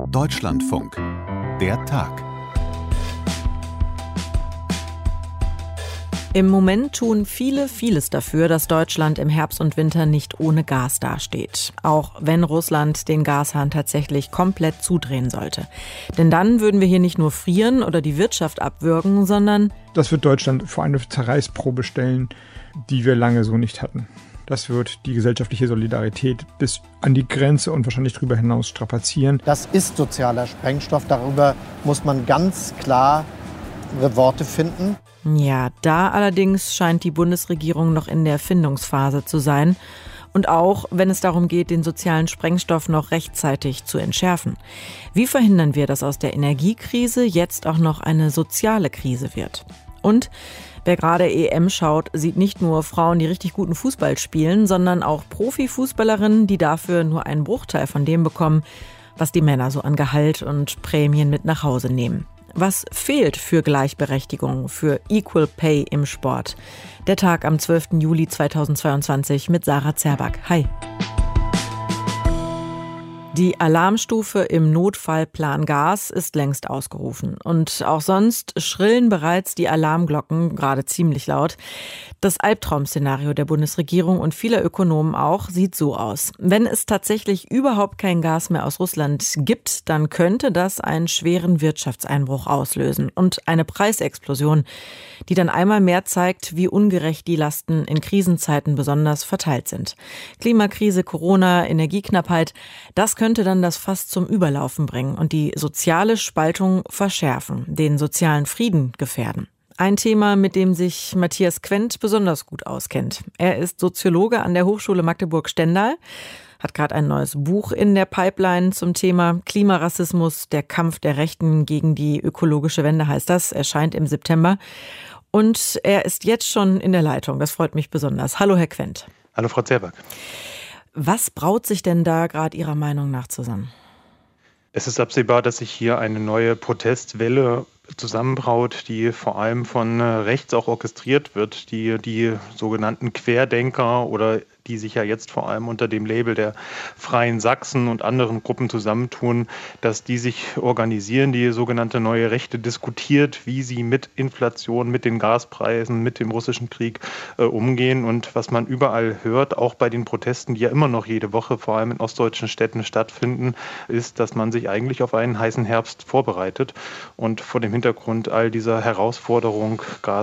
Deutschlandfunk. Der Tag. Im Moment tun viele vieles dafür, dass Deutschland im Herbst und Winter nicht ohne Gas dasteht. Auch wenn Russland den Gashahn tatsächlich komplett zudrehen sollte. Denn dann würden wir hier nicht nur frieren oder die Wirtschaft abwürgen, sondern das wird Deutschland vor eine Zerreißprobe stellen, die wir lange so nicht hatten. Das wird die gesellschaftliche Solidarität bis an die Grenze und wahrscheinlich darüber hinaus strapazieren. Das ist sozialer Sprengstoff. Darüber muss man ganz klare Worte finden. Ja, da allerdings scheint die Bundesregierung noch in der Findungsphase zu sein. Und auch, wenn es darum geht, den sozialen Sprengstoff noch rechtzeitig zu entschärfen. Wie verhindern wir, dass aus der Energiekrise jetzt auch noch eine soziale Krise wird? Und wer gerade EM schaut, sieht nicht nur Frauen, die richtig guten Fußball spielen, sondern auch Profifußballerinnen, die dafür nur einen Bruchteil von dem bekommen, was die Männer so an Gehalt und Prämien mit nach Hause nehmen. Was fehlt für Gleichberechtigung, für Equal Pay im Sport? Der Tag am 12. Juli 2022 mit Sarah Zerback. Hi. Die Alarmstufe im Notfallplan Gas ist längst ausgerufen. Und auch sonst schrillen bereits die Alarmglocken, gerade ziemlich laut. Das Albtraum-Szenario der Bundesregierung und vieler Ökonomen auch sieht so aus. Wenn es tatsächlich überhaupt kein Gas mehr aus Russland gibt, dann könnte das einen schweren Wirtschaftseinbruch auslösen und eine Preisexplosion, die dann einmal mehr zeigt, wie ungerecht die Lasten in Krisenzeiten besonders verteilt sind. Klimakrise, Corona, Energieknappheit, das könnte dann das Fass zum Überlaufen bringen und die soziale Spaltung verschärfen, den sozialen Frieden gefährden. Ein Thema, mit dem sich Matthias Quent besonders gut auskennt. Er ist Soziologe an der Hochschule Magdeburg-Stendal, hat gerade ein neues Buch in der Pipeline zum Thema Klimarassismus, der Kampf der Rechten gegen die ökologische Wende heißt das, erscheint im September. Und er ist jetzt schon in der Leitung, das freut mich besonders. Hallo Herr Quent. Hallo Frau Zerback. Was braut sich denn da gerade Ihrer Meinung nach zusammen? Es ist absehbar, dass sich hier eine neue Protestwelle zusammenbraut, die vor allem von rechts auch orchestriert wird, die sogenannten Querdenker oder die sich ja jetzt vor allem unter dem Label der Freien Sachsen und anderen Gruppen zusammentun, dass die sich organisieren, die sogenannte Neue Rechte diskutiert, wie sie mit Inflation, mit den Gaspreisen, mit dem russischen Krieg umgehen. Und was man überall hört, auch bei den Protesten, die ja immer noch jede Woche vor allem in ostdeutschen Städten stattfinden, ist, dass man sich eigentlich auf einen heißen Herbst vorbereitet. Und vor dem Hintergrund all dieser Herausforderung,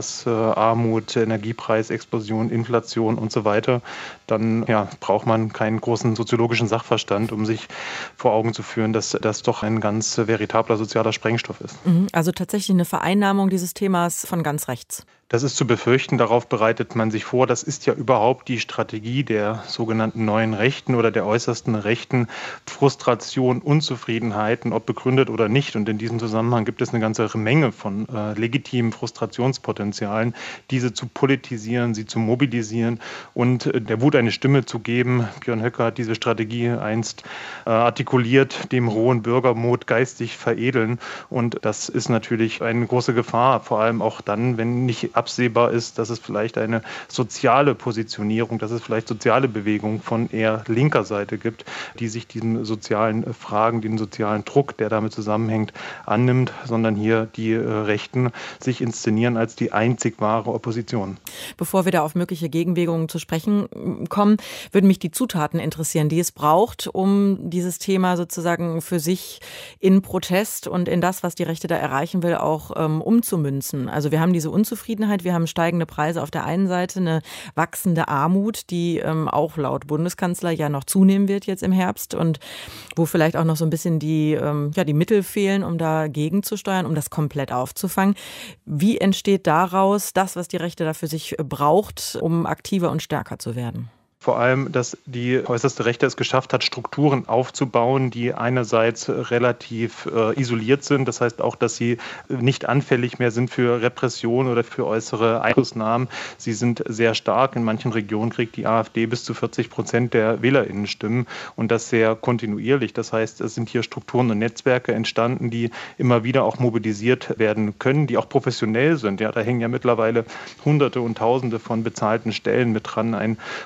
Gasarmut, Energiepreisexplosion, Inflation und so weiter, dann braucht man keinen großen soziologischen Sachverstand, um sich vor Augen zu führen, dass das doch ein ganz veritabler sozialer Sprengstoff ist. Also tatsächlich eine Vereinnahmung dieses Themas von ganz rechts. Das ist zu befürchten, darauf bereitet man sich vor. Das ist ja überhaupt die Strategie der sogenannten neuen Rechten oder der äußersten Rechten. Frustration, Unzufriedenheiten, ob begründet oder nicht. Und in diesem Zusammenhang gibt es eine ganze Menge von legitimen Frustrationspotenzialen, diese zu politisieren, sie zu mobilisieren und der Wut eine Stimme zu geben. Björn Höcke hat diese Strategie einst artikuliert, dem rohen Bürgermut geistig veredeln. Und das ist natürlich eine große Gefahr, vor allem auch dann, wenn nicht absehbar ist, dass es vielleicht eine soziale Positionierung, dass es vielleicht soziale Bewegungen von eher linker Seite gibt, die sich diesen sozialen Fragen, den sozialen Druck, der damit zusammenhängt, annimmt, sondern hier die Rechten sich inszenieren als die einzig wahre Opposition. Bevor wir da auf mögliche Gegenbewegungen zu sprechen kommen, würden mich die Zutaten interessieren, die es braucht, um dieses Thema sozusagen für sich in Protest und in das, was die Rechte da erreichen will, auch umzumünzen. Also wir haben diese Unzufriedenheit, wir haben steigende Preise auf der einen Seite, eine wachsende Armut, die auch laut Bundeskanzler ja noch zunehmen wird jetzt im Herbst und wo vielleicht auch noch so ein bisschen die Mittel fehlen, um dagegen zu steuern, um das komplett aufzufangen. Wie entsteht daraus das, was die Rechte da für sich braucht, um aktiver und stärker zu werden? Vor allem, dass die äußerste Rechte es geschafft hat, Strukturen aufzubauen, die einerseits relativ isoliert sind. Das heißt auch, dass sie nicht anfällig mehr sind für Repression oder für äußere Einflussnahmen. Sie sind sehr stark. In manchen Regionen kriegt die AfD bis zu 40% der WählerInnenstimmen und das sehr kontinuierlich. Das heißt, es sind hier Strukturen und Netzwerke entstanden, die immer wieder auch mobilisiert werden können, die auch professionell sind. Ja, da hängen ja mittlerweile Hunderte und Tausende von bezahlten Stellen mit dran. Ein Vorpolitiker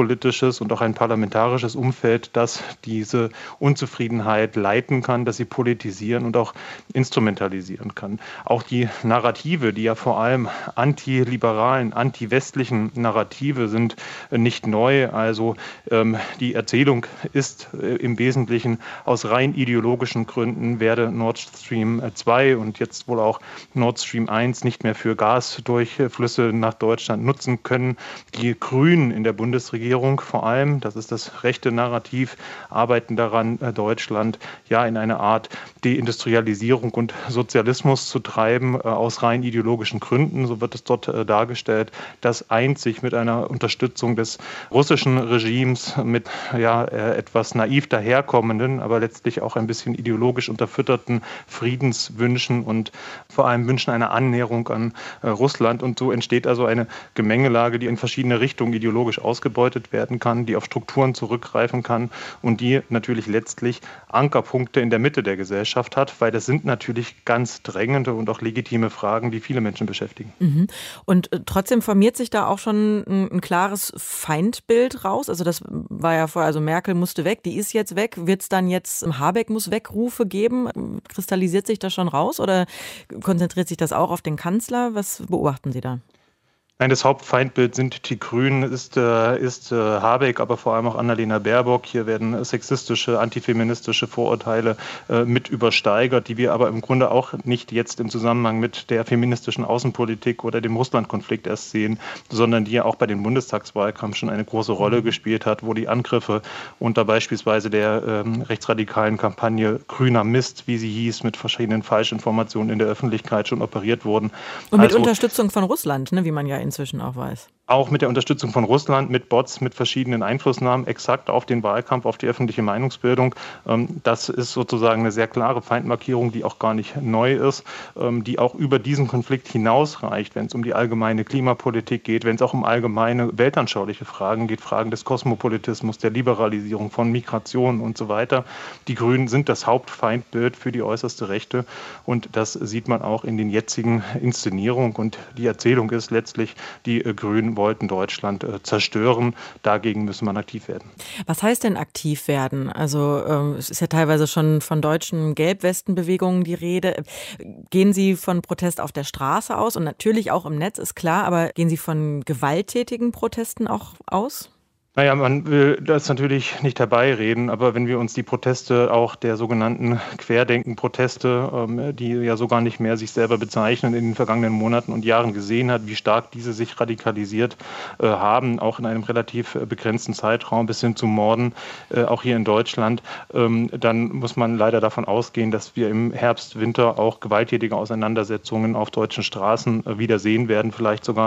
innenpolitisches und auch ein parlamentarisches Umfeld, das diese Unzufriedenheit leiten kann, dass sie politisieren und auch instrumentalisieren kann. Auch die Narrative, die ja vor allem antiliberalen, antiwestlichen Narrative sind, nicht neu. Also die Erzählung ist im Wesentlichen aus rein ideologischen Gründen, werde Nord Stream 2 und jetzt wohl auch Nord Stream 1 nicht mehr für Gasdurchflüsse nach Deutschland nutzen können. Die Grünen in der Bundesregierung vor allem, das ist das rechte Narrativ, arbeiten daran, Deutschland ja in eine Art Deindustrialisierung und Sozialismus zu treiben, aus rein ideologischen Gründen. So wird es dort dargestellt, dass einzig mit einer Unterstützung des russischen Regimes, mit etwas naiv daherkommenden, aber letztlich auch ein bisschen ideologisch unterfütterten Friedenswünschen und vor allem Wünschen einer Annäherung an Russland. Und so entsteht also eine Gemengelage, die in verschiedene Richtungen ideologisch ausgebeutet werden kann, die auf Strukturen zurückgreifen kann und die natürlich letztlich Ankerpunkte in der Mitte der Gesellschaft hat, weil das sind natürlich ganz drängende und auch legitime Fragen, die viele Menschen beschäftigen. Mhm. Und trotzdem formiert sich da auch schon ein klares Feindbild raus. Also das war ja vorher, also Merkel musste weg, die ist jetzt weg. Wird es dann jetzt Habeck muss weg Rufe geben? Kristallisiert sich das schon raus oder konzentriert sich das auch auf den Kanzler? Was beobachten Sie da? Nein, das Hauptfeindbild sind die Grünen, ist Habeck, aber vor allem auch Annalena Baerbock. Hier werden sexistische, antifeministische Vorurteile mit übersteigert, die wir aber im Grunde auch nicht jetzt im Zusammenhang mit der feministischen Außenpolitik oder dem Russlandkonflikt erst sehen, sondern die ja auch bei den Bundestagswahlkampf schon eine große Rolle gespielt hat, wo die Angriffe unter beispielsweise der rechtsradikalen Kampagne Grüner Mist, wie sie hieß, mit verschiedenen Falschinformationen in der Öffentlichkeit schon operiert wurden. Und mit Unterstützung von Russland, ne, wie man ja inzwischen auch weiß. Auch mit der Unterstützung von Russland, mit Bots, mit verschiedenen Einflussnahmen exakt auf den Wahlkampf, auf die öffentliche Meinungsbildung. Das ist sozusagen eine sehr klare Feindmarkierung, die auch gar nicht neu ist, die auch über diesen Konflikt hinausreicht, wenn es um die allgemeine Klimapolitik geht, wenn es auch um allgemeine weltanschauliche Fragen geht, Fragen des Kosmopolitismus, der Liberalisierung von Migration und so weiter. Die Grünen sind das Hauptfeindbild für die äußerste Rechte und das sieht man auch in den jetzigen Inszenierungen und die Erzählung ist letztlich, die Grünen wollten Deutschland zerstören. Dagegen müssen wir aktiv werden. Was heißt denn aktiv werden? Also es ist ja teilweise schon von deutschen Gelbwestenbewegungen die Rede. Gehen Sie von Protest auf der Straße aus und natürlich auch im Netz, ist klar, aber gehen Sie von gewalttätigen Protesten auch aus? Naja, man will das natürlich nicht herbeireden, aber wenn wir uns die Proteste, auch der sogenannten Querdenken-Proteste, die ja sogar nicht mehr sich selber bezeichnen, in den vergangenen Monaten und Jahren gesehen hat, wie stark diese sich radikalisiert haben, auch in einem relativ begrenzten Zeitraum bis hin zu Morden, auch hier in Deutschland, dann muss man leider davon ausgehen, dass wir im Herbst, Winter auch gewalttätige Auseinandersetzungen auf deutschen Straßen wieder sehen werden, vielleicht sogar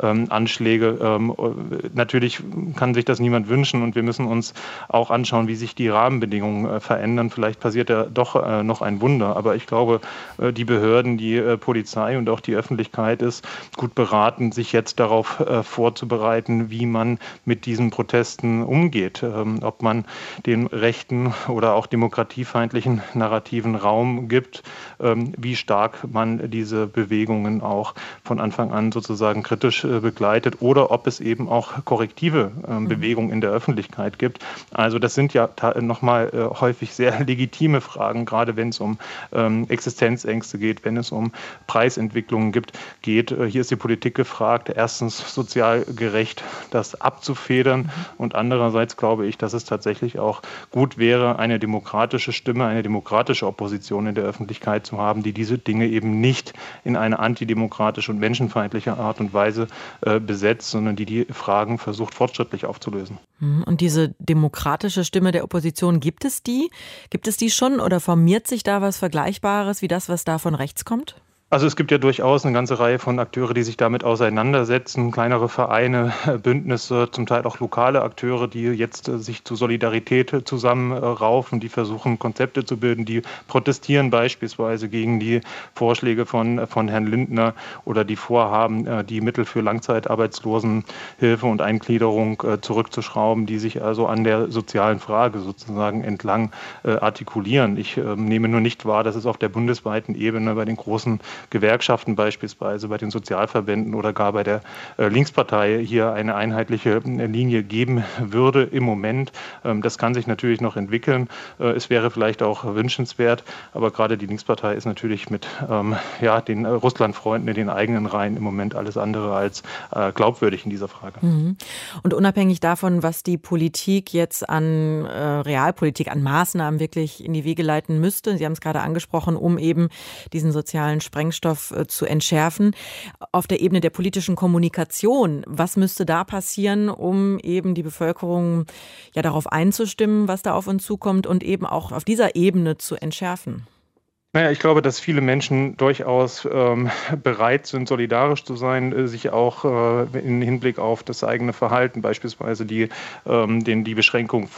Anschläge. Natürlich kann sich das niemand wünschen und wir müssen uns auch anschauen, wie sich die Rahmenbedingungen verändern. Vielleicht passiert ja doch noch ein Wunder, aber ich glaube, die Behörden, die Polizei und auch die Öffentlichkeit ist gut beraten, sich jetzt darauf vorzubereiten, wie man mit diesen Protesten umgeht, ob man den rechten oder auch demokratiefeindlichen Narrativen Raum gibt, wie stark man diese Bewegungen auch von Anfang an sozusagen kritisch begleitet oder ob es eben auch korrektive Bewegungen in der Öffentlichkeit gibt. Also das sind ja nochmal häufig sehr legitime Fragen, gerade wenn es um Existenzängste geht, wenn es um Preisentwicklungen geht. Hier ist die Politik gefragt, erstens sozial gerecht das abzufedern und andererseits glaube ich, dass es tatsächlich auch gut wäre, eine demokratische Stimme, eine demokratische Opposition in der Öffentlichkeit zu haben, die diese Dinge eben nicht in eine antidemokratische und menschenfeindliche Art und Weise besetzt, sondern die Fragen versucht fortschrittlich aufzulösen. Und diese demokratische Stimme der Opposition, gibt es die? Gibt es die schon oder formiert sich da was Vergleichbares wie das, was da von rechts kommt? Also es gibt ja durchaus eine ganze Reihe von Akteure, die sich damit auseinandersetzen, kleinere Vereine, Bündnisse, zum Teil auch lokale Akteure, die jetzt sich zu Solidarität zusammenraufen, die versuchen, Konzepte zu bilden, die protestieren beispielsweise gegen die Vorschläge von Herrn Lindner oder die Vorhaben, die Mittel für Langzeitarbeitslosenhilfe und Eingliederung zurückzuschrauben, die sich also an der sozialen Frage sozusagen entlang artikulieren. Ich nehme nur nicht wahr, dass es auf der bundesweiten Ebene bei den großen Gewerkschaften beispielsweise, bei den Sozialverbänden oder gar bei der Linkspartei hier eine einheitliche Linie geben würde im Moment. Das kann sich natürlich noch entwickeln. Es wäre vielleicht auch wünschenswert, aber gerade die Linkspartei ist natürlich mit den Russlandfreunden in den eigenen Reihen im Moment alles andere als glaubwürdig in dieser Frage. Und unabhängig davon, was die Politik jetzt an Realpolitik, an Maßnahmen wirklich in die Wege leiten müsste, Sie haben es gerade angesprochen, um eben diesen sozialen Sprengstoff zu entschärfen, auf der Ebene der politischen Kommunikation, was müsste da passieren, um eben die Bevölkerung ja darauf einzustimmen, was da auf uns zukommt und eben auch auf dieser Ebene zu entschärfen? Naja, ich glaube, dass viele Menschen durchaus bereit sind, solidarisch zu sein, sich auch im Hinblick auf das eigene Verhalten, beispielsweise die Beschränkung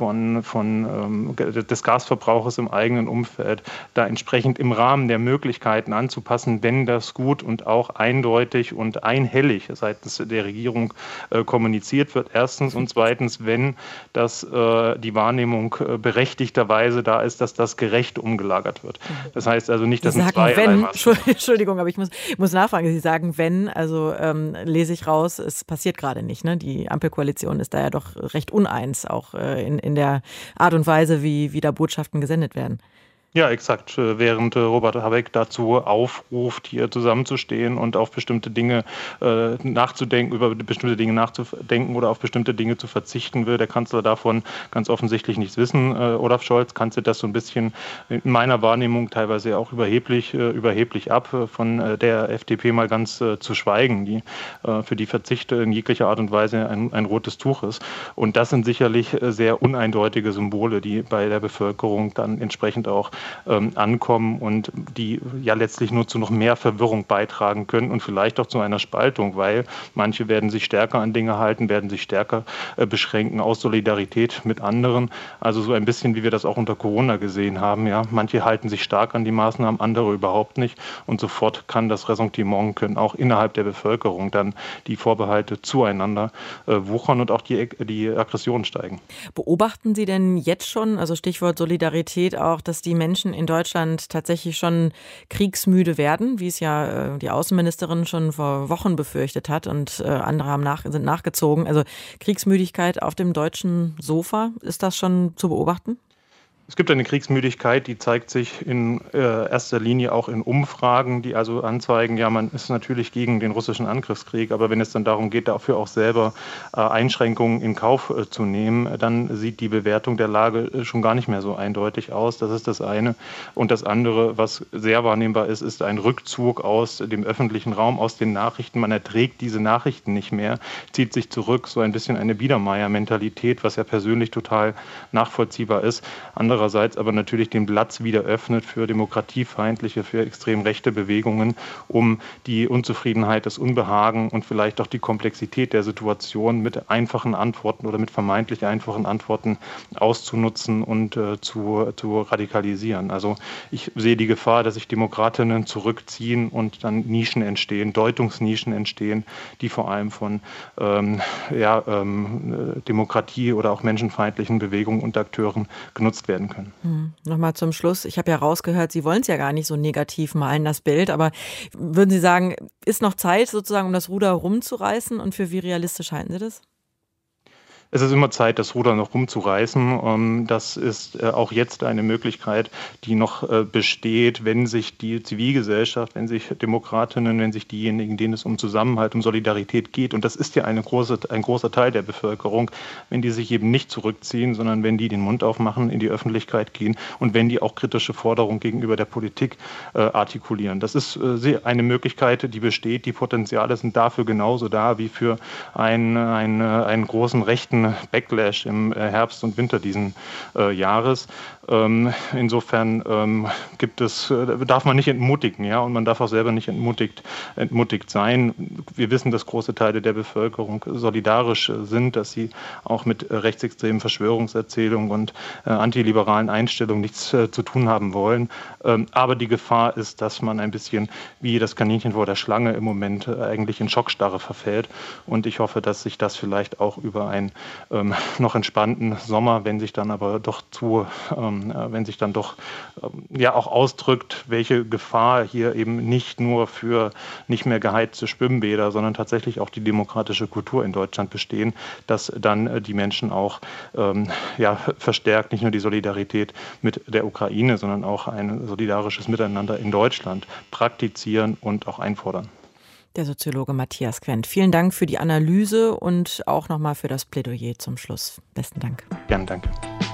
des Gasverbrauches im eigenen Umfeld, da entsprechend im Rahmen der Möglichkeiten anzupassen, wenn das gut und auch eindeutig und einhellig seitens der Regierung kommuniziert wird, erstens. Und zweitens, wenn das die Wahrnehmung berechtigterweise da ist, dass das gerecht umgelagert wird. Das heißt also nicht, dass Sie sagen, wenn, Entschuldigung, aber ich muss nachfragen, Sie sagen, wenn, also lese ich raus, es passiert gerade nicht, ne? Die Ampelkoalition ist da ja doch recht uneins, auch in der Art und Weise, wie da Botschaften gesendet werden. Ja, exakt. Während Robert Habeck dazu aufruft, hier zusammenzustehen und auf bestimmte Dinge nachzudenken, über bestimmte Dinge nachzudenken oder auf bestimmte Dinge zu verzichten, will der Kanzler davon ganz offensichtlich nichts wissen. Olaf Scholz kanzelt das so ein bisschen in meiner Wahrnehmung teilweise auch überheblich ab, von der FDP mal ganz zu schweigen, die für die Verzicht in jeglicher Art und Weise ein rotes Tuch ist. Und das sind sicherlich sehr uneindeutige Symbole, die bei der Bevölkerung dann entsprechend auch ankommen und die ja letztlich nur zu noch mehr Verwirrung beitragen können und vielleicht auch zu einer Spaltung, weil manche werden sich stärker an Dinge halten, werden sich stärker beschränken aus Solidarität mit anderen. Also so ein bisschen, wie wir das auch unter Corona gesehen haben. Ja, manche halten sich stark an die Maßnahmen, andere überhaupt nicht. Und sofort kann das Ressentiment, können auch innerhalb der Bevölkerung dann die Vorbehalte zueinander wuchern und auch die Aggressionen steigen. Beobachten Sie denn jetzt schon, also Stichwort Solidarität auch, dass die Menschen in Deutschland tatsächlich schon kriegsmüde werden, wie es ja die Außenministerin schon vor Wochen befürchtet hat und andere sind nachgezogen. Also Kriegsmüdigkeit auf dem deutschen Sofa, ist das schon zu beobachten? Es gibt eine Kriegsmüdigkeit, die zeigt sich in erster Linie auch in Umfragen, die also anzeigen, ja, man ist natürlich gegen den russischen Angriffskrieg, aber wenn es dann darum geht, dafür auch selber Einschränkungen in Kauf zu nehmen, dann sieht die Bewertung der Lage schon gar nicht mehr so eindeutig aus. Das ist das eine. Und das andere, was sehr wahrnehmbar ist, ist ein Rückzug aus dem öffentlichen Raum, aus den Nachrichten. Man erträgt diese Nachrichten nicht mehr, zieht sich zurück, so ein bisschen eine Biedermeier-Mentalität, was ja persönlich total nachvollziehbar ist. Andererseits aber natürlich den Platz wieder öffnet für demokratiefeindliche, für extrem rechte Bewegungen, um die Unzufriedenheit, das Unbehagen und vielleicht auch die Komplexität der Situation mit einfachen Antworten oder mit vermeintlich einfachen Antworten auszunutzen und zu radikalisieren. Also ich sehe die Gefahr, dass sich Demokratinnen zurückziehen und dann Nischen entstehen, Deutungsnischen entstehen, die vor allem von Demokratie oder auch menschenfeindlichen Bewegungen und Akteuren genutzt werden können. Nochmal zum Schluss. Ich habe ja rausgehört, Sie wollen es ja gar nicht so negativ malen, das Bild. Aber würden Sie sagen, ist noch Zeit sozusagen, um das Ruder rumzureißen? Und für wie realistisch halten Sie das? Es ist immer Zeit, das Ruder noch rumzureißen. Das ist auch jetzt eine Möglichkeit, die noch besteht, wenn sich die Zivilgesellschaft, wenn sich Demokratinnen, wenn sich diejenigen, denen es um Zusammenhalt, um Solidarität geht, und das ist ja ein großer Teil der Bevölkerung, wenn die sich eben nicht zurückziehen, sondern wenn die den Mund aufmachen, in die Öffentlichkeit gehen und wenn die auch kritische Forderungen gegenüber der Politik artikulieren. Das ist eine Möglichkeit, die besteht. Die Potenziale sind dafür genauso da wie für einen großen rechten Backlash im Herbst und Winter diesen Jahres. Insofern darf man nicht entmutigen, ja, und man darf auch selber nicht entmutigt sein. Wir wissen, dass große Teile der Bevölkerung solidarisch sind, dass sie auch mit rechtsextremen Verschwörungserzählungen und antiliberalen Einstellungen nichts zu tun haben wollen. Aber die Gefahr ist, dass man ein bisschen wie das Kaninchen vor der Schlange im Moment eigentlich in Schockstarre verfällt. Und ich hoffe, dass sich das vielleicht auch über ein noch entspannten Sommer, wenn sich dann doch auch ausdrückt, welche Gefahr hier eben nicht nur für nicht mehr geheizte Schwimmbäder, sondern tatsächlich auch die demokratische Kultur in Deutschland bestehen, dass dann die Menschen auch verstärkt nicht nur die Solidarität mit der Ukraine, sondern auch ein solidarisches Miteinander in Deutschland praktizieren und auch einfordern. Der Soziologe Matthias Quent. Vielen Dank für die Analyse und auch nochmal für das Plädoyer zum Schluss. Besten Dank. Gerne, danke.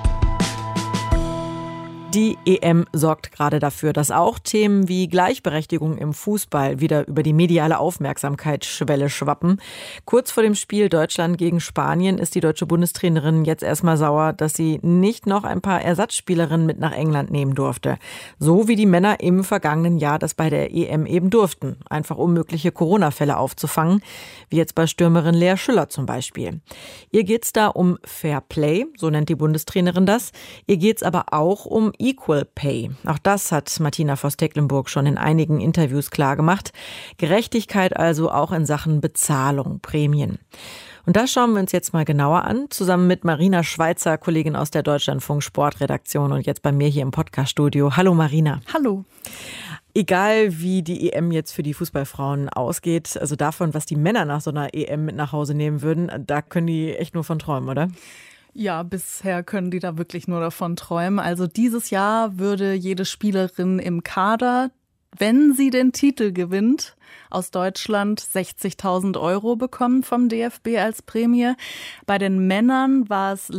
Die EM sorgt gerade dafür, dass auch Themen wie Gleichberechtigung im Fußball wieder über die mediale Aufmerksamkeitsschwelle schwappen. Kurz vor dem Spiel Deutschland gegen Spanien ist die deutsche Bundestrainerin jetzt erstmal sauer, dass sie nicht noch ein paar Ersatzspielerinnen mit nach England nehmen durfte. So wie die Männer im vergangenen Jahr das bei der EM eben durften. Einfach um mögliche Corona-Fälle aufzufangen, wie jetzt bei Stürmerin Lea Schüller zum Beispiel. Ihr geht's da um Fair Play, so nennt die Bundestrainerin das. Ihr geht's aber auch um Equal Pay. Auch das hat Martina Voss-Tecklenburg schon in einigen Interviews klargemacht. Gerechtigkeit also auch in Sachen Bezahlung, Prämien. Und das schauen wir uns jetzt mal genauer an, zusammen mit Marina Schweizer, Kollegin aus der Deutschlandfunk Sportredaktion und jetzt bei mir hier im Podcaststudio. Hallo Marina. Hallo. Egal wie die EM jetzt für die Fußballfrauen ausgeht, also davon, was die Männer nach so einer EM mit nach Hause nehmen würden, da können die echt nur von träumen, oder? Ja, bisher können die da wirklich nur davon träumen. Also dieses Jahr würde jede Spielerin im Kader, wenn sie den Titel gewinnt, aus Deutschland 60.000 € bekommen vom DFB als Prämie. Bei den Männern waren es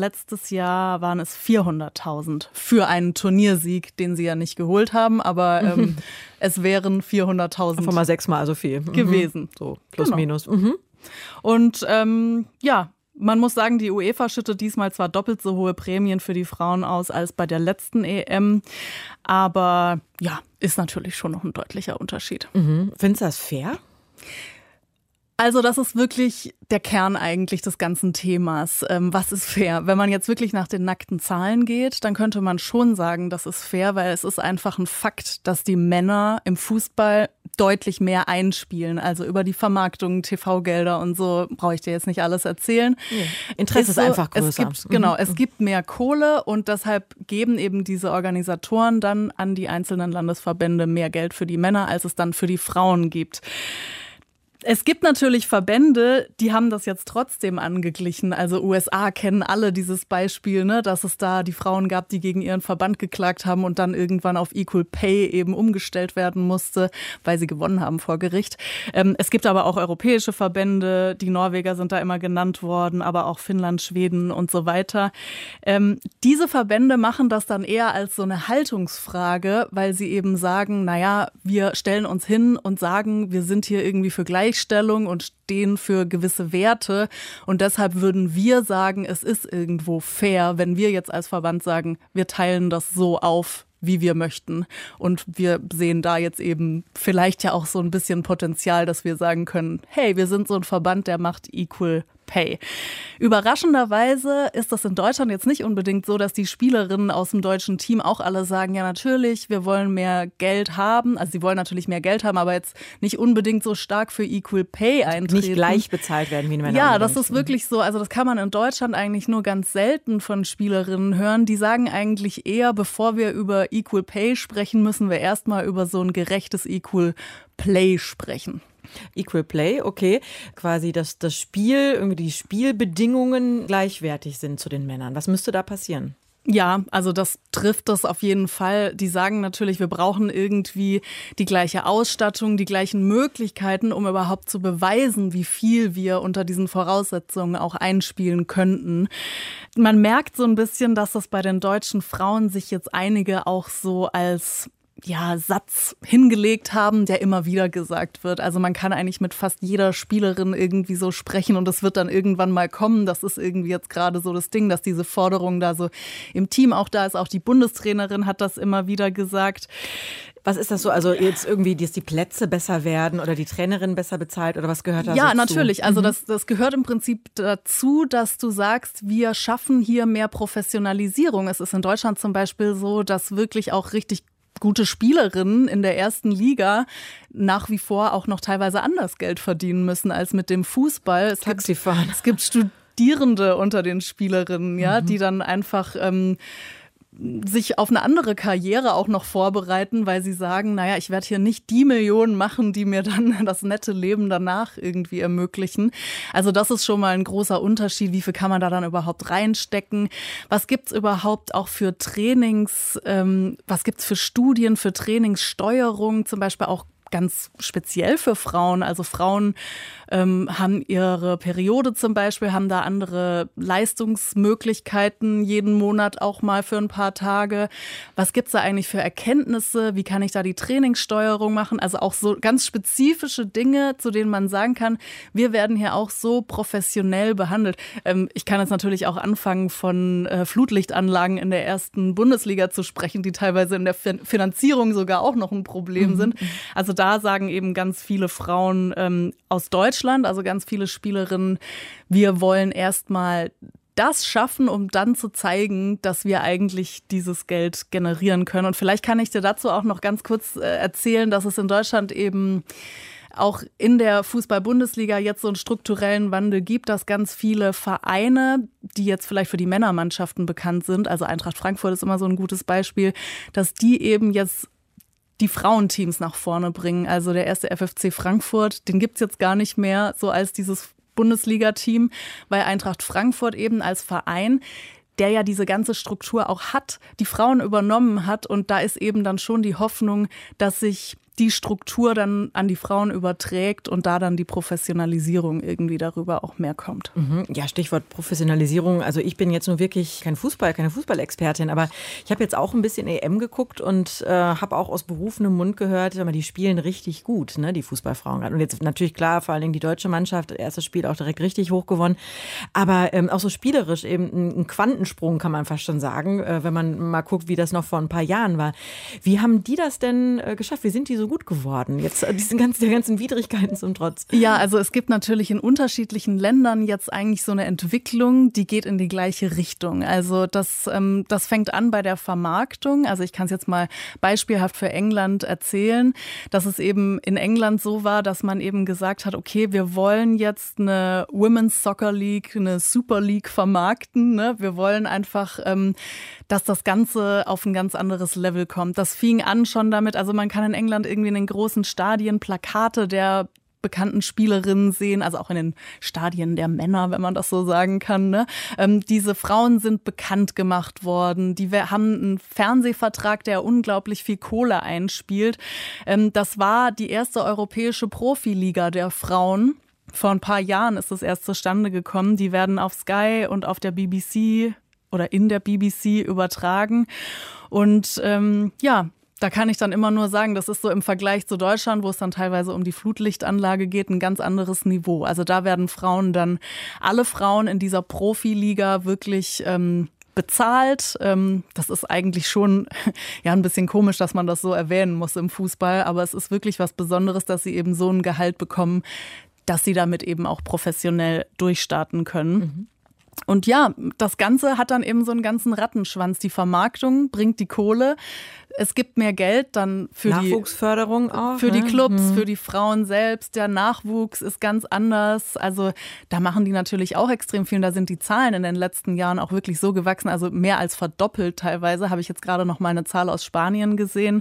400.000 für einen Turniersieg, den sie ja nicht geholt haben, aber es wären 400.000 einfach mal 6-mal so viel gewesen. So plus genau. minus. Und man muss sagen, die UEFA schüttet diesmal zwar doppelt so hohe Prämien für die Frauen aus als bei der letzten EM, aber ja, ist natürlich schon noch ein deutlicher Unterschied. Findest du das fair? Also das ist wirklich der Kern eigentlich des ganzen Themas. Was ist fair? Wenn man jetzt wirklich nach den nackten Zahlen geht, dann könnte man schon sagen, das ist fair, weil es ist einfach ein Fakt, dass die Männer im Fußball deutlich mehr einspielen. Also über die Vermarktung, TV-Gelder und so brauche ich dir jetzt nicht alles erzählen. Interesse ist einfach größer. Es gibt mehr Kohle und deshalb geben eben diese Organisatoren dann an die einzelnen Landesverbände mehr Geld für die Männer, als es dann für die Frauen gibt. Es gibt natürlich Verbände, die haben das jetzt trotzdem angeglichen. Also USA kennen alle dieses Beispiel, ne, dass es da die Frauen gab, die gegen ihren Verband geklagt haben und dann irgendwann auf Equal Pay eben umgestellt werden musste, weil sie gewonnen haben vor Gericht. Es gibt aber auch europäische Verbände, die Norweger sind da immer genannt worden, aber auch Finnland, Schweden und so weiter. Diese Verbände machen das dann eher als so eine Haltungsfrage, weil sie eben sagen, naja, wir stellen uns hin und sagen, wir sind hier irgendwie für Gleichstellung und stehen für gewisse Werte. Und deshalb würden wir sagen, es ist irgendwo fair, wenn wir jetzt als Verband sagen, wir teilen das so auf, wie wir möchten. Und wir sehen da jetzt eben vielleicht ja auch so ein bisschen Potenzial, dass wir sagen können, hey, wir sind so ein Verband, der macht Equal Pay. Überraschenderweise ist das in Deutschland jetzt nicht unbedingt so, dass die Spielerinnen aus dem deutschen Team auch alle sagen, ja natürlich, wir wollen mehr Geld haben. Also sie wollen natürlich mehr Geld haben, aber jetzt nicht unbedingt so stark für Equal Pay eintreten. Nicht gleich bezahlt werden wie in Männer. Ja, das ist wirklich so. Also das kann man in Deutschland eigentlich nur ganz selten von Spielerinnen hören. Die sagen eigentlich eher, bevor wir über Equal Pay sprechen, müssen wir erstmal über so ein gerechtes Equal Play sprechen. Equal Play, okay. Quasi, dass das Spiel, irgendwie die Spielbedingungen gleichwertig sind zu den Männern. Was müsste da passieren? Ja, also das trifft das auf jeden Fall. Die sagen natürlich, wir brauchen irgendwie die gleiche Ausstattung, die gleichen Möglichkeiten, um überhaupt zu beweisen, wie viel wir unter diesen Voraussetzungen auch einspielen könnten. Man merkt so ein bisschen, dass das bei den deutschen Frauen sich jetzt einige auch so als Satz hingelegt haben, der immer wieder gesagt wird. Also man kann eigentlich mit fast jeder Spielerin irgendwie so sprechen und es wird dann irgendwann mal kommen. Das ist irgendwie jetzt gerade so das Ding, dass diese Forderung da so im Team auch da ist. Auch die Bundestrainerin hat das immer wieder gesagt. Was ist das so? Also jetzt irgendwie, dass die Plätze besser werden oder die Trainerin besser bezahlt oder was gehört da so zu? Ja, natürlich. Also das gehört im Prinzip dazu, dass du sagst, wir schaffen hier mehr Professionalisierung. Es ist in Deutschland zum Beispiel so, dass wirklich auch richtig gute Spielerinnen in der ersten Liga nach wie vor auch noch teilweise anders Geld verdienen müssen als mit dem Fußball. Es gibt Studierende unter den Spielerinnen, ja, die dann einfach sich auf eine andere Karriere auch noch vorbereiten, weil sie sagen, naja, ich werde hier nicht die Millionen machen, die mir dann das nette Leben danach irgendwie ermöglichen. Also das ist schon mal ein großer Unterschied. Wie viel kann man da dann überhaupt reinstecken? Was gibt's überhaupt auch für Trainings, was gibt's für Studien, für Trainingssteuerung, zum Beispiel auch ganz speziell für Frauen. Also Frauen haben ihre Periode zum Beispiel, haben da andere Leistungsmöglichkeiten jeden Monat auch mal für ein paar Tage. Was gibt's da eigentlich für Erkenntnisse? Wie kann ich da die Trainingssteuerung machen? Also auch so ganz spezifische Dinge, zu denen man sagen kann, wir werden hier auch so professionell behandelt. Ich kann jetzt natürlich auch anfangen, von Flutlichtanlagen in der ersten Bundesliga zu sprechen, die teilweise in der Finanzierung sogar auch noch ein Problem sind. Also da sagen eben ganz viele Frauen aus Deutschland, also ganz viele Spielerinnen, wir wollen erstmal das schaffen, um dann zu zeigen, dass wir eigentlich dieses Geld generieren können. Und vielleicht kann ich dir dazu auch noch ganz kurz erzählen, dass es in Deutschland eben auch in der Fußball-Bundesliga jetzt so einen strukturellen Wandel gibt, dass ganz viele Vereine, die jetzt vielleicht für die Männermannschaften bekannt sind, also Eintracht Frankfurt ist immer so ein gutes Beispiel, dass die eben jetzt die Frauenteams nach vorne bringen. Also der erste FFC Frankfurt, den gibt's jetzt gar nicht mehr so als dieses Bundesliga-Team, weil Eintracht Frankfurt eben als Verein, der ja diese ganze Struktur auch hat, die Frauen übernommen hat. Und da ist eben dann schon die Hoffnung, dass sich die Struktur dann an die Frauen überträgt und da dann die Professionalisierung irgendwie darüber auch mehr kommt. Ja, Stichwort Professionalisierung. Also ich bin jetzt nur wirklich keine Fußballexpertin, aber ich habe jetzt auch ein bisschen EM geguckt und habe auch aus berufenem Mund gehört, die spielen richtig gut, ne, die Fußballfrauen gerade. Und jetzt natürlich klar, vor allen Dingen die deutsche Mannschaft, erstes Spiel auch direkt richtig hoch gewonnen. Aber auch so spielerisch eben ein Quantensprung, kann man fast schon sagen, wenn man mal guckt, wie das noch vor ein paar Jahren war. Wie haben die das denn geschafft? Wie sind die so gut geworden, jetzt der ganzen Widrigkeiten zum Trotz? Ja, also es gibt natürlich in unterschiedlichen Ländern jetzt eigentlich so eine Entwicklung, die geht in die gleiche Richtung. Also das fängt an bei der Vermarktung. Also ich kann es jetzt mal beispielhaft für England erzählen, dass es eben in England so war, dass man eben gesagt hat, okay, wir wollen jetzt eine Women's Soccer League, eine Super League vermarkten. Ne? Wir wollen einfach, dass das Ganze auf ein ganz anderes Level kommt. Das fing an schon damit, also man kann in England irgendwie in den großen Stadien Plakate der bekannten Spielerinnen sehen, also auch in den Stadien der Männer, wenn man das so sagen kann. Ne? Diese Frauen sind bekannt gemacht worden. Die haben einen Fernsehvertrag, der unglaublich viel Kohle einspielt. Das war die erste europäische Profiliga der Frauen. Vor ein paar Jahren ist das erst zustande gekommen. Die werden auf Sky und auf der BBC oder in der BBC übertragen. Und da kann ich dann immer nur sagen, das ist so im Vergleich zu Deutschland, wo es dann teilweise um die Flutlichtanlage geht, ein ganz anderes Niveau. Also da werden alle Frauen in dieser Profiliga wirklich bezahlt. Das ist eigentlich schon ein bisschen komisch, dass man das so erwähnen muss im Fußball, aber es ist wirklich was Besonderes, dass sie eben so ein Gehalt bekommen, dass sie damit eben auch professionell durchstarten können. Und ja, das Ganze hat dann eben so einen ganzen Rattenschwanz. Die Vermarktung bringt die Kohle. Es gibt mehr Geld dann für Nachwuchsförderung auch, für die Clubs, für die Frauen selbst. Der Nachwuchs ist ganz anders. Also da machen die natürlich auch extrem viel. Und da sind die Zahlen in den letzten Jahren auch wirklich so gewachsen. Also mehr als verdoppelt teilweise. Habe ich jetzt gerade noch mal eine Zahl aus Spanien gesehen.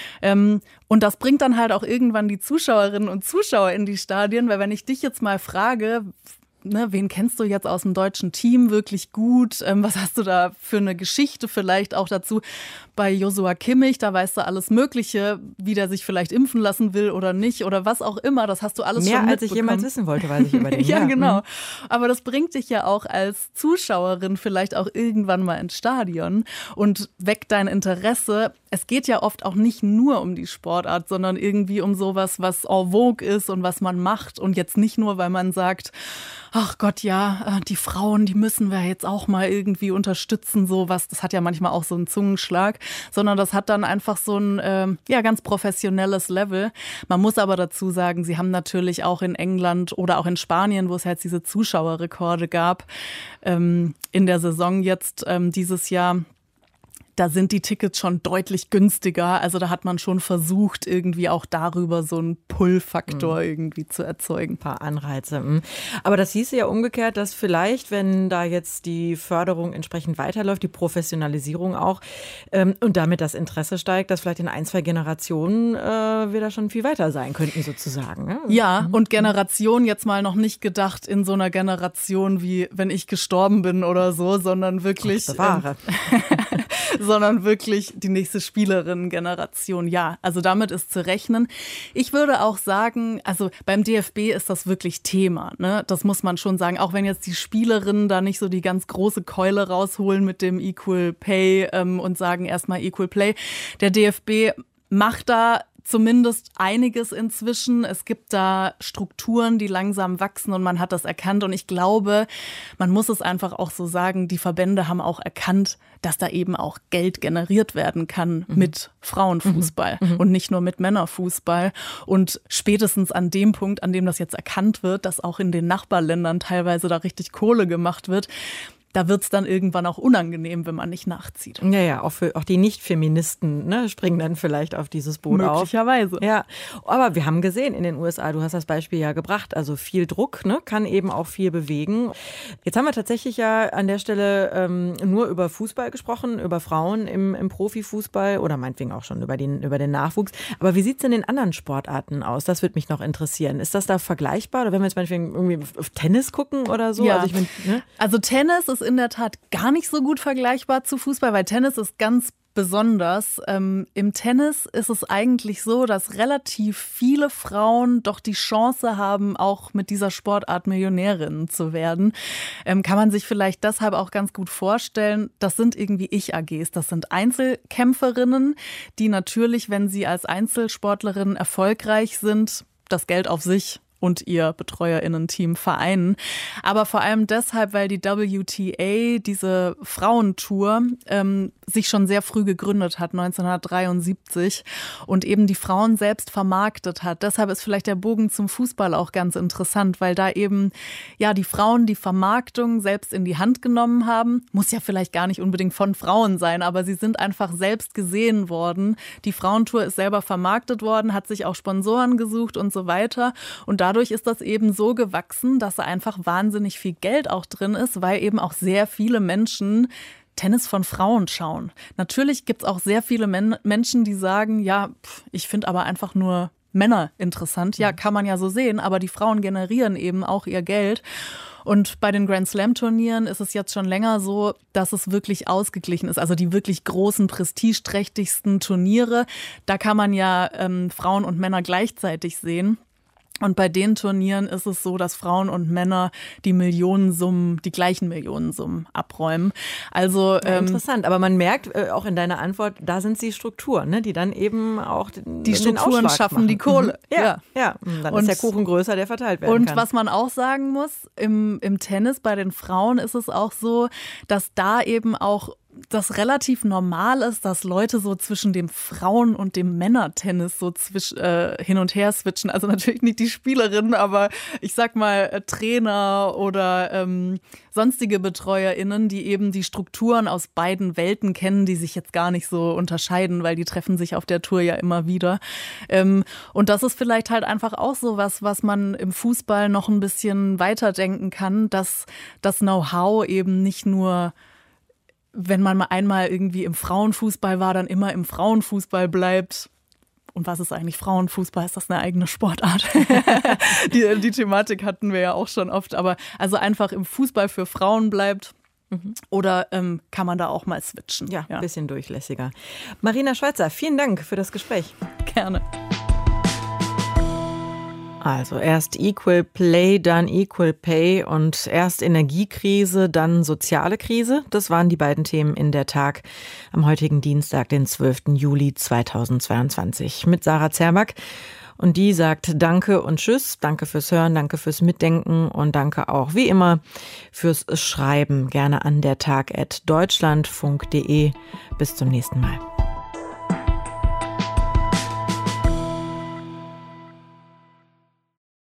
Und das bringt dann halt auch irgendwann die Zuschauerinnen und Zuschauer in die Stadien. Weil wenn ich dich jetzt mal frage, wen kennst du jetzt aus dem deutschen Team wirklich gut? Was hast du da für eine Geschichte vielleicht auch dazu? Bei Joshua Kimmich, da weißt du alles Mögliche, wie der sich vielleicht impfen lassen will oder nicht oder was auch immer. Das hast du alles schon mitbekommen. Mehr als ich jemals wissen wollte, weiß ich über den. Ja, genau. Aber das bringt dich ja auch als Zuschauerin vielleicht auch irgendwann mal ins Stadion und weckt dein Interesse. Es geht ja oft auch nicht nur um die Sportart, sondern irgendwie um sowas, was en vogue ist und was man macht. Und jetzt nicht nur, weil man sagt, ach Gott, ja, die Frauen, die müssen wir jetzt auch mal irgendwie unterstützen, sowas. Das hat ja manchmal auch so einen Zungenschlag, sondern das hat dann einfach so ein ganz professionelles Level. Man muss aber dazu sagen, sie haben natürlich auch in England oder auch in Spanien, wo es jetzt diese Zuschauerrekorde gab, in der Saison jetzt dieses Jahr, da sind die Tickets schon deutlich günstiger. Also da hat man schon versucht, irgendwie auch darüber so einen Pull-Faktor irgendwie zu erzeugen. Ein paar Anreize. Aber das hieße ja umgekehrt, dass vielleicht, wenn da jetzt die Förderung entsprechend weiterläuft, die Professionalisierung auch, und damit das Interesse steigt, dass vielleicht in 1-2 Generationen wir da schon viel weiter sein könnten sozusagen. Ne? Ja, und Generation jetzt mal noch nicht gedacht in so einer Generation wie wenn ich gestorben bin oder so, sondern wirklich sondern wirklich die nächste Spielerinnen-Generation. Ja, also damit ist zu rechnen. Ich würde auch sagen, also beim DFB ist das wirklich Thema, ne? Das muss man schon sagen, auch wenn jetzt die Spielerinnen da nicht so die ganz große Keule rausholen mit dem Equal Pay und sagen erstmal Equal Play. Der DFB macht da zumindest einiges inzwischen. Es gibt da Strukturen, die langsam wachsen und man hat das erkannt. Und ich glaube, man muss es einfach auch so sagen, die Verbände haben auch erkannt, dass da eben auch Geld generiert werden kann mit Frauenfußball und nicht nur mit Männerfußball. Und spätestens an dem Punkt, an dem das jetzt erkannt wird, dass auch in den Nachbarländern teilweise da richtig Kohle gemacht wird, da wird es dann irgendwann auch unangenehm, wenn man nicht nachzieht. Ja, auch die Nicht-Feministen, ne, springen dann vielleicht auf dieses Boot Möglicherweise. auf. Ja, aber wir haben gesehen in den USA, du hast das Beispiel ja gebracht, also viel Druck, ne, kann eben auch viel bewegen. Jetzt haben wir tatsächlich ja an der Stelle nur über Fußball gesprochen, über Frauen im Profifußball oder meinetwegen auch schon über den Nachwuchs. Aber wie sieht es in den anderen Sportarten aus? Das würde mich noch interessieren. Ist das da vergleichbar? Oder wenn wir jetzt meinetwegen irgendwie auf Tennis gucken oder so? Ja. Also Tennis ist in der Tat gar nicht so gut vergleichbar zu Fußball, weil Tennis ist ganz besonders. Im Tennis ist es eigentlich so, dass relativ viele Frauen doch die Chance haben, auch mit dieser Sportart Millionärinnen zu werden. Kann man sich vielleicht deshalb auch ganz gut vorstellen, das sind irgendwie Ich-AGs. Das sind Einzelkämpferinnen, die natürlich, wenn sie als Einzelsportlerinnen erfolgreich sind, das Geld auf sich und ihr BetreuerInnen-Team vereinen. Aber vor allem deshalb, weil die WTA, diese Frauentour, sich schon sehr früh gegründet hat, 1973, und eben die Frauen selbst vermarktet hat. Deshalb ist vielleicht der Bogen zum Fußball auch ganz interessant, weil da eben ja die Frauen die Vermarktung selbst in die Hand genommen haben. Muss ja vielleicht gar nicht unbedingt von Frauen sein, aber sie sind einfach selbst gesehen worden. Die Frauentour ist selber vermarktet worden, hat sich auch Sponsoren gesucht und so weiter. Und dadurch ist das eben so gewachsen, dass da einfach wahnsinnig viel Geld auch drin ist, weil eben auch sehr viele Menschen Tennis von Frauen schauen. Natürlich gibt es auch sehr viele Menschen, die sagen, ja, ich finde aber einfach nur Männer interessant. Ja, kann man ja so sehen, aber die Frauen generieren eben auch ihr Geld. Und bei den Grand Slam Turnieren ist es jetzt schon länger so, dass es wirklich ausgeglichen ist. Also die wirklich großen, prestigeträchtigsten Turniere, da kann man ja Frauen und Männer gleichzeitig sehen. Und bei den Turnieren ist es so, dass Frauen und Männer die gleichen Millionensummen abräumen. Also interessant, aber man merkt auch in deiner Antwort, da sind die Strukturen, ne, die dann eben auch die Strukturen schaffen machen. Die Kohle. Ja. Dann ist der Kuchen größer, der verteilt werden kann. Und was man auch sagen muss, im Tennis bei den Frauen ist es auch so, dass da eben auch das relativ normal ist, dass Leute so zwischen dem Frauen- und dem Männertennis so hin und her switchen. Also natürlich nicht die Spielerinnen, aber ich sag mal Trainer oder sonstige BetreuerInnen, die eben die Strukturen aus beiden Welten kennen, die sich jetzt gar nicht so unterscheiden, weil die treffen sich auf der Tour ja immer wieder. Und das ist vielleicht halt einfach auch so was man im Fußball noch ein bisschen weiterdenken kann, dass das Know-how eben nicht nur, wenn man mal einmal irgendwie im Frauenfußball war, dann immer im Frauenfußball bleibt. Und was ist eigentlich Frauenfußball? Ist das eine eigene Sportart? Die Thematik hatten wir ja auch schon oft. Aber also einfach im Fußball für Frauen bleibt. Oder kann man da auch mal switchen? Ja, ein bisschen durchlässiger. Marina Schweizer, vielen Dank für das Gespräch. Gerne. Also erst Equal Play, dann Equal Pay und erst Energiekrise, dann soziale Krise. Das waren die beiden Themen in der Tag am heutigen Dienstag, den 12. Juli 2022 mit Sarah Zermack. Und die sagt Danke und Tschüss. Danke fürs Hören, danke fürs Mitdenken und danke auch wie immer fürs Schreiben. Gerne an dertag@deutschlandfunk.de. Bis zum nächsten Mal.